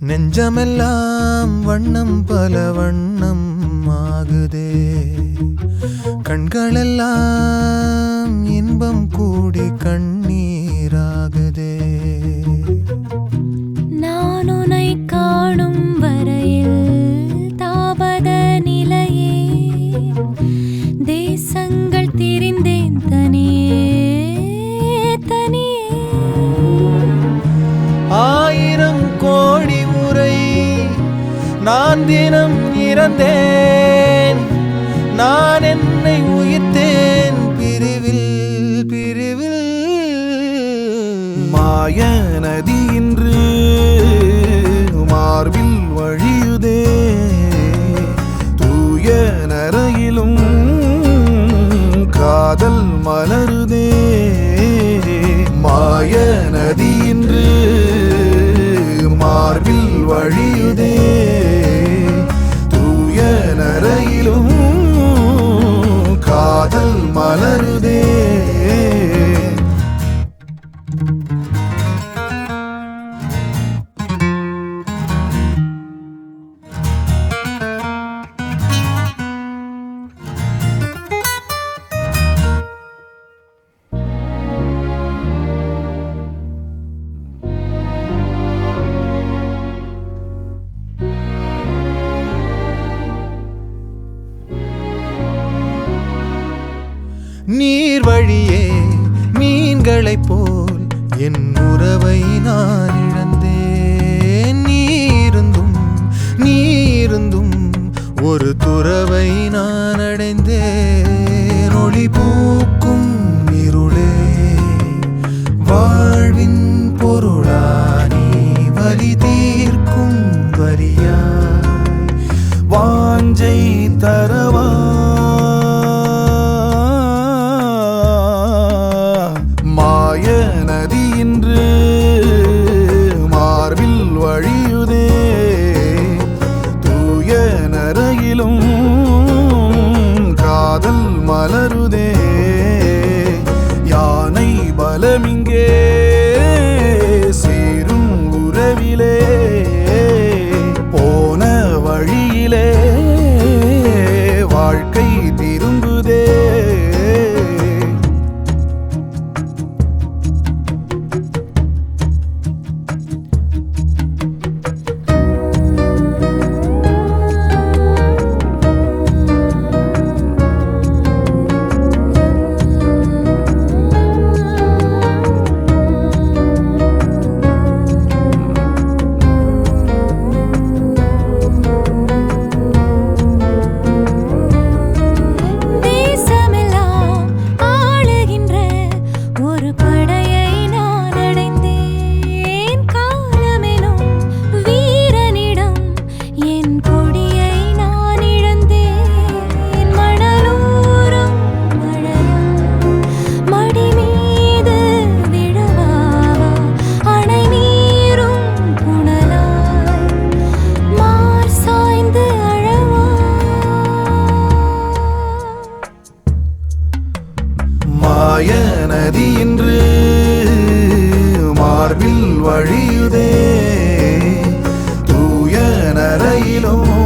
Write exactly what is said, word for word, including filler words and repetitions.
நெஞ்சமெல்லாம் வண்ணம் பல வண்ணம் ஆகுதே, கண்களெல்லாம் இன்பம் கூடி கண்ணீராகுதே. நான் உன்னை காணும் வரையில் தாபத நிலையே, தேசங்கள் திரிந்தேன் தனியே தனியே. ஆயிரம் கோடி முறை நான் தினம் இறந்தேன், நான் என்னை உயிர்த்தேன் பிரிவில் பிரிவில். மாய நதி இன்று மார்பில் வழியுதே, தூய நரையிலும் காதல் மலருதே. மாய நதி இன்று மார்பில் வழியுதே, தூய நரையிலும் காதல் மலருதே. நீர் வழியே மீன்களைப் போல் என் உறவை நான் இழந்தேன். நீருந்தும் நீருந்தும் ஒரு துறவை நான் அடைந்தேன். ஒளி பூக்கும் இருளே வாழ்வின் பொருளானி, வலி தீர்க்கும் வரியாய் வாஞ்சை தரவா. மாய நதி இன்று மார்பில் வழியுதே, தூய நரையிலும் காதல் மலருதே. யானை பலமிங்கே சேரும் உறவிலே, போன வழியிலே வாழ்க்கை திரும்புதே. மாய நதி இன்று மார்பில் வழியுதே, தூய நரையிலும்